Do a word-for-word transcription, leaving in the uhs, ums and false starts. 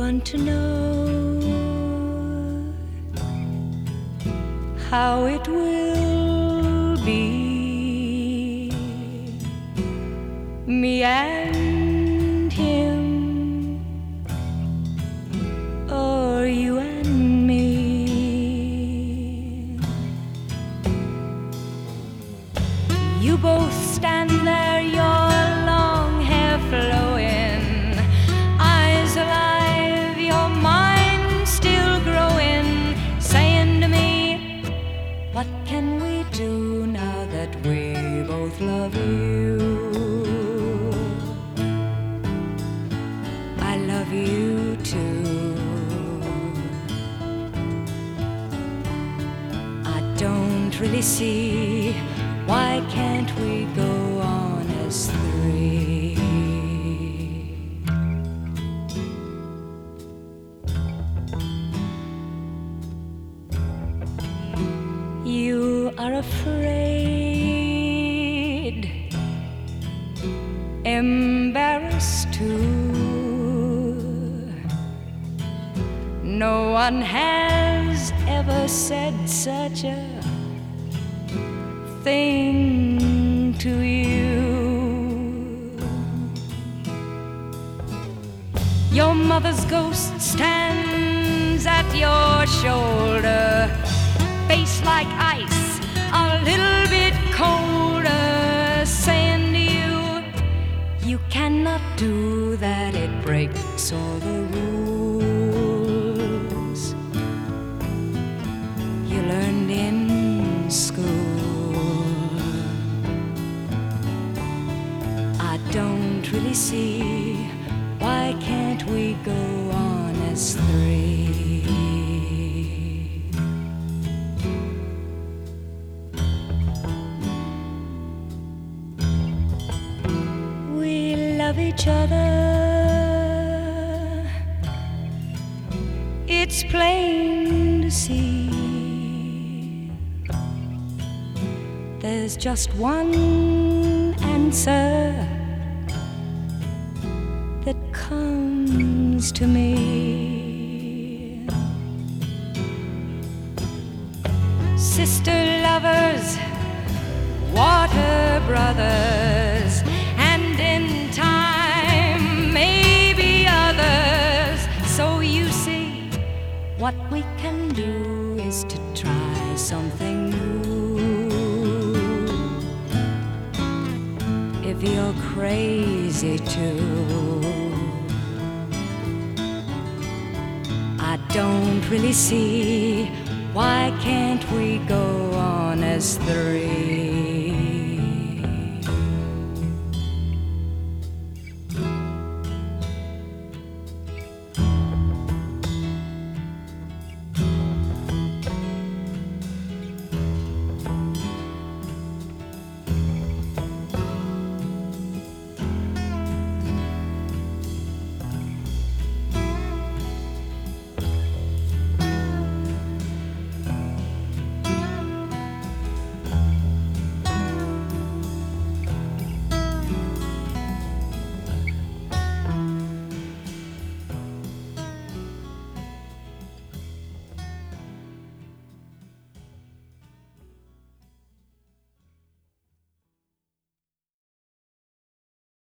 want to know how it will be, me and him, or you and me. You both stand there, your long hair flowing, eyes alive, your mind still growing, saying to me, what can we do now that we both love you? I love you too. I don't really see, why can't we go on as three? You are afraid, embarrassed too. No one has ever said such a thing to you. Your mother's ghost stands at your shoulder, face like ice, a little bit colder, saying to you, you cannot do that, it breaks all the rules you learned in school. I don't really see, why can't we go on as three? We love each other, it's plain to see. There's just one answer that comes to me. Sister lovers, water brothers, and in time maybe others. So you see, what we can do is to try something new. If you're crazy too, I don't really see, why can't we go on as three?